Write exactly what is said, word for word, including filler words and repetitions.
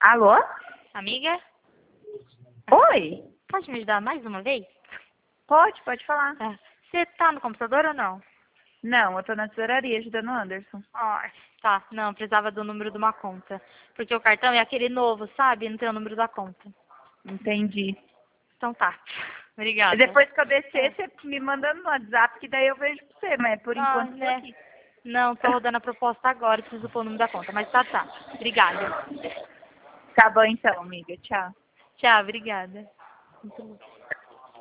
Alô? Amiga, Oi? pode me ajudar mais uma vez? Pode, pode falar. Ah, Você tá no computador ou não? Não, eu tô na tesouraria ajudando o Anderson. Ah, tá. Não, precisava do número de uma conta. Porque o cartão é aquele novo, sabe? Não tem o número da conta. Entendi. Então tá. E Obrigada. depois que eu descer, É. você me manda no WhatsApp, que daí eu vejo pra você, mas por Ah, enquanto tô né? aqui. Não, tô rodando a proposta agora, preciso pôr o número da conta. Mas tá, tá. Obrigada. Tá bom então, amiga. Tchau. Tchau, obrigada. Muito bom.